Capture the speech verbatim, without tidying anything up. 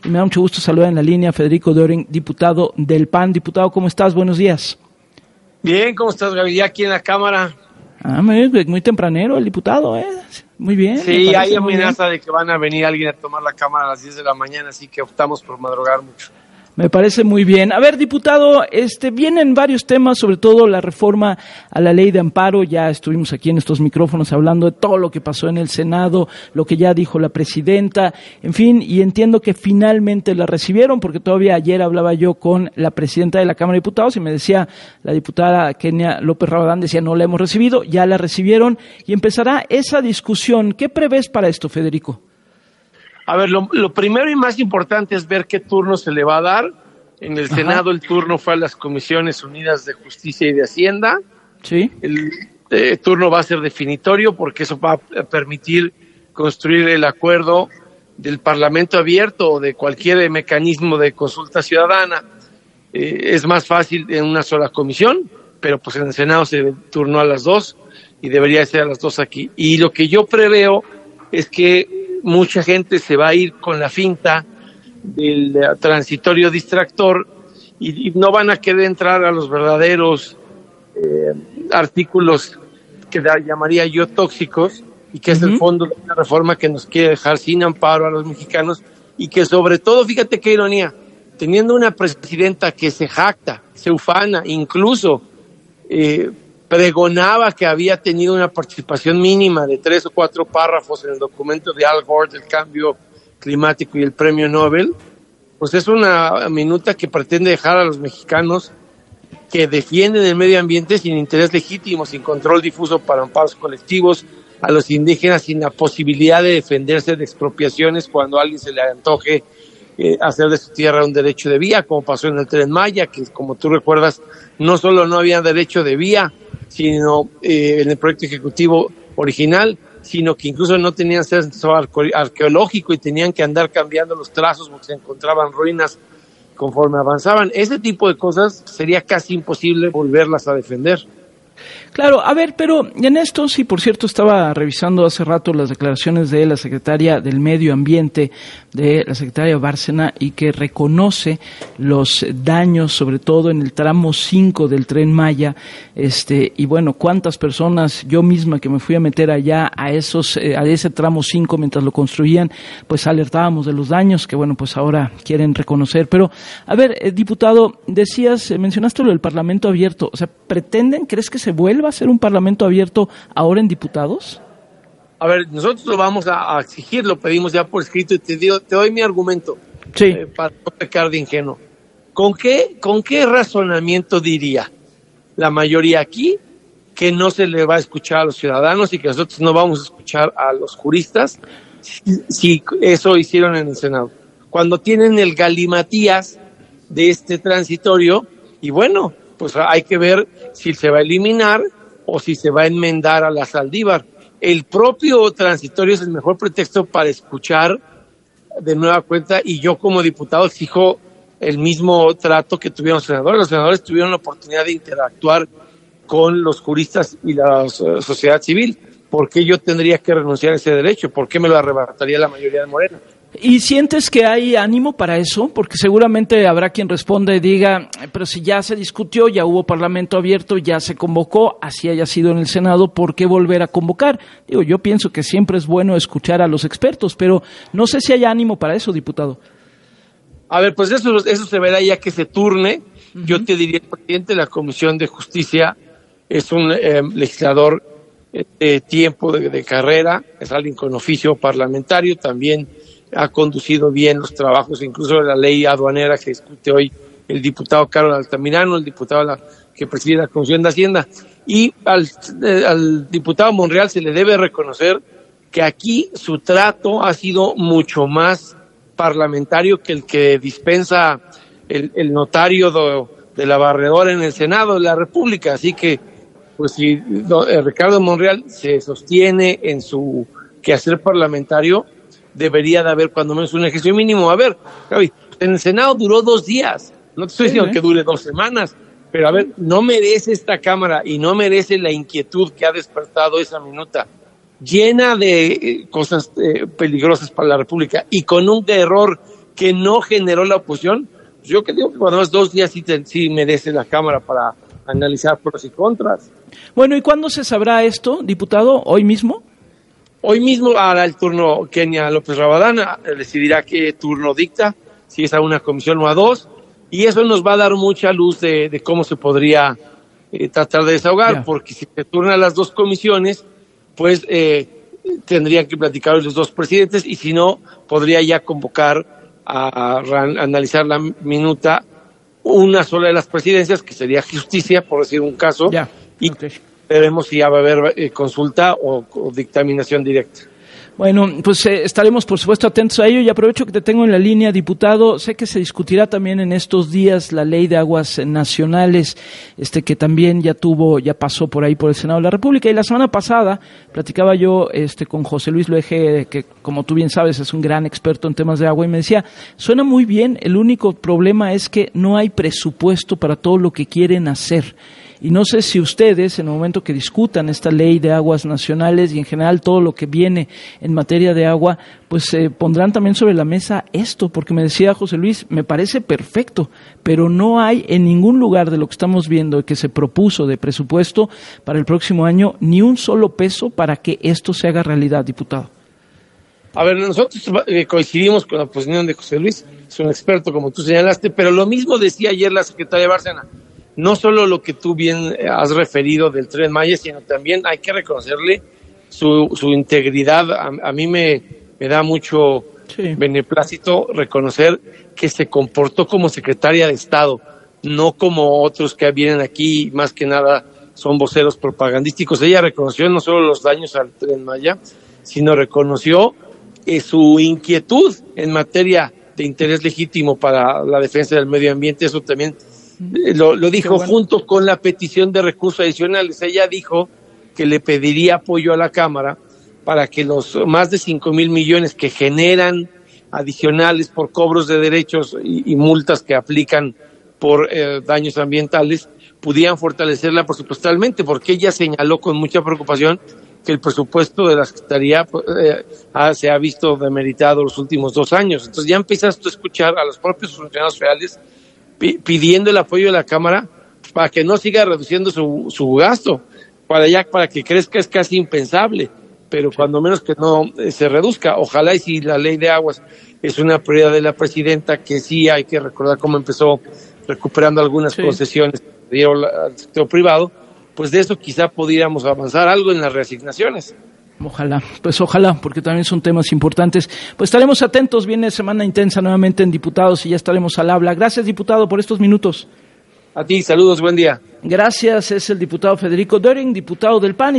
y me da mucho gusto saludar en la línea a Federico Doring, diputado del P A N. Diputado, ¿cómo estás? Buenos días. Bien, ¿cómo estás, Gaby? Ya aquí en la Cámara. Ah, muy, muy tempranero el diputado, ¿eh? Muy bien. Sí, hay amenaza de que van a venir alguien a tomar la Cámara a las diez de la mañana, así que optamos por madrugar mucho. Me parece muy bien. A ver, diputado, este, vienen varios temas, sobre todo la reforma a la ley de amparo. Ya estuvimos aquí en estos micrófonos hablando de todo lo que pasó en el Senado, lo que ya dijo la presidenta, en fin, y entiendo que finalmente la recibieron, porque todavía ayer hablaba yo con la presidenta de la Cámara de Diputados y me decía, la diputada Kenia López Rabadán decía, no la hemos recibido, ya la recibieron y empezará esa discusión. ¿Qué prevés para esto, Federico? A ver, lo, lo primero y más importante es ver qué turno se le va a dar. En el Ajá. Senado el turno fue a las Comisiones Unidas de Justicia y de Hacienda. Sí. El eh, turno va a ser definitorio porque eso va a permitir construir el acuerdo del Parlamento abierto o de cualquier mecanismo de consulta ciudadana. Eh, es más fácil en una sola comisión, pero pues en el Senado se turnó a las dos y debería ser a las dos aquí. Y lo que yo preveo es que mucha gente se va a ir con la finta del transitorio distractor y, y no van a querer entrar a los verdaderos eh, artículos que da, llamaría yo tóxicos y que uh-huh. es el fondo de una reforma que nos quiere dejar sin amparo a los mexicanos y que sobre todo, fíjate qué ironía, teniendo una presidenta que se jacta, se ufana, incluso eh, pregonaba que había tenido una participación mínima de tres o cuatro párrafos en el documento de Al Gore del cambio climático y el premio Nobel, pues es una minuta que pretende dejar a los mexicanos que defienden el medio ambiente sin interés legítimo, sin control difuso para amparos colectivos, a los indígenas sin la posibilidad de defenderse de expropiaciones cuando a alguien se le antoje eh, hacer de su tierra un derecho de vía, como pasó en el Tren Maya, que como tú recuerdas, no solo no había derecho de vía, sino eh, en el proyecto ejecutivo original, sino que incluso no tenían censo arqueológico y tenían que andar cambiando los trazos porque se encontraban ruinas conforme avanzaban. Ese tipo de cosas sería casi imposible volverlas a defender. Claro, a ver, pero en esto, sí, por cierto, estaba revisando hace rato las declaraciones de la secretaria del Medio Ambiente, de la secretaria Bárcena, y que reconoce los daños, sobre todo en el tramo cinco del Tren Maya, este, y bueno, cuántas personas, yo misma que me fui a meter allá a esos, eh, a ese tramo cinco mientras lo construían, pues alertábamos de los daños que bueno, pues ahora quieren reconocer. Pero, a ver, eh, diputado, decías, eh, mencionaste lo del Parlamento abierto, o sea, ¿pretenden, crees que se vuelva a ser un Parlamento abierto ahora en diputados? A ver, nosotros lo vamos a, a exigir, lo pedimos ya por escrito y te, digo, te doy mi argumento sí. eh, para no pecar de ingenuo. ¿Con qué, ¿Con qué razonamiento diría la mayoría aquí que no se le va a escuchar a los ciudadanos y que nosotros no vamos a escuchar a los juristas si, si eso hicieron en el Senado? Cuando tienen el galimatías de este transitorio y bueno, pues hay que ver si se va a eliminar o si se va a enmendar a la Saldívar. El propio transitorio es el mejor pretexto para escuchar de nueva cuenta y yo como diputado exijo el mismo trato que tuvieron los senadores. Los senadores tuvieron la oportunidad de interactuar con los juristas y la sociedad civil. ¿Por qué yo tendría que renunciar a ese derecho? ¿Por qué me lo arrebataría la mayoría de Morena? ¿Y sientes que hay ánimo para eso? Porque seguramente habrá quien responda y diga, pero si ya se discutió, ya hubo Parlamento abierto, ya se convocó, así haya sido en el Senado, ¿por qué volver a convocar? Digo, yo pienso que siempre es bueno escuchar a los expertos, pero no sé si hay ánimo para eso, diputado. A ver, pues eso, eso se verá ya que se turne. Uh-huh. Yo te diría, el presidente de la Comisión de Justicia es un eh, legislador de eh, tiempo de, de carrera, es alguien con oficio parlamentario, también ha conducido bien los trabajos, incluso la ley aduanera que discute hoy el diputado Carlos Altamirano, el diputado la, que preside la Comisión de Hacienda. Y al, eh, al diputado Monreal se le debe reconocer que aquí su trato ha sido mucho más parlamentario que el que dispensa el, el notario do, de la barredora en el Senado de la República. Así que, pues si do, eh, Ricardo Monreal se sostiene en su quehacer parlamentario, debería de haber cuando menos un ejercicio mínimo. A ver, Javi, en el Senado duró dos días, no te estoy diciendo sí, ¿eh? que dure dos semanas, pero a ver, no merece esta Cámara y no merece la inquietud que ha despertado esa minuta, llena de eh, cosas eh, peligrosas para la República y con un error que no generó la oposición. Yo que digo que cuando más dos días sí, te, sí merece la Cámara para analizar pros y contras. Bueno, ¿y cuándo se sabrá esto, diputado? ¿Hoy mismo? Hoy mismo hará el turno Kenia López Rabadán, decidirá qué turno dicta, si es a una comisión o a dos, y eso nos va a dar mucha luz de, de cómo se podría eh, tratar de desahogar, yeah. porque si se turnan las dos comisiones, pues eh, tendrían que platicar los dos presidentes, y si no, podría ya convocar a, a, a analizar la minuta una sola de las presidencias, que sería Justicia, por decir un caso, yeah. y okay. veremos si ya va a haber eh, consulta o, o dictaminación directa. Bueno, pues eh, estaremos por supuesto atentos a ello y aprovecho que te tengo en la línea, diputado. Sé que se discutirá también en estos días la ley de aguas nacionales, este que también ya tuvo, ya pasó por ahí por el Senado de la República. Y la semana pasada platicaba yo este con José Luis Loeje, que como tú bien sabes es un gran experto en temas de agua, y me decía, suena muy bien, el único problema es que no hay presupuesto para todo lo que quieren hacer. Y no sé si ustedes, en el momento que discutan esta ley de aguas nacionales y en general todo lo que viene en materia de agua, pues eh, pondrán también sobre la mesa esto, porque me decía José Luis, me parece perfecto, pero no hay en ningún lugar de lo que estamos viendo que se propuso de presupuesto para el próximo año ni un solo peso para que esto se haga realidad, diputado. A ver, nosotros eh, coincidimos con la posición de José Luis, es un experto como tú señalaste, pero lo mismo decía ayer la secretaria Bárcena. No solo lo que tú bien has referido del Tren Maya, sino también hay que reconocerle su, su integridad. A, a mí me, me da mucho sí. beneplácito reconocer que se comportó como secretaria de Estado, no como otros que vienen aquí, más que nada son voceros propagandísticos. Ella reconoció no solo los daños al Tren Maya, sino reconoció eh, su inquietud en materia de interés legítimo para la defensa del medio ambiente. Eso también Lo, lo dijo bueno. junto con la petición de recursos adicionales. Ella dijo que le pediría apoyo a la Cámara para que los más de cinco mil millones que generan adicionales por cobros de derechos y, y multas que aplican por eh, daños ambientales pudieran fortalecerla presupuestalmente, porque ella señaló con mucha preocupación que el presupuesto de la Secretaría eh, ha, se ha visto demeritado los últimos dos años. Entonces ya empiezas tú a escuchar a los propios funcionarios reales pidiendo el apoyo de la Cámara para que no siga reduciendo su, su gasto, para ya para que crezca es casi impensable, pero cuando menos que no eh, se reduzca. Ojalá y si la ley de aguas es una prioridad de la presidenta, que sí hay que recordar cómo empezó recuperando algunas sí. concesiones que dieron al sector privado, pues de eso quizá pudiéramos avanzar algo en las reasignaciones. Ojalá, pues ojalá, porque también son temas importantes. Pues estaremos atentos, viene semana intensa nuevamente en Diputados y ya estaremos al habla. Gracias, diputado, por estos minutos. A ti, saludos, buen día. Gracias, es el diputado Federico Döring, diputado del P A N.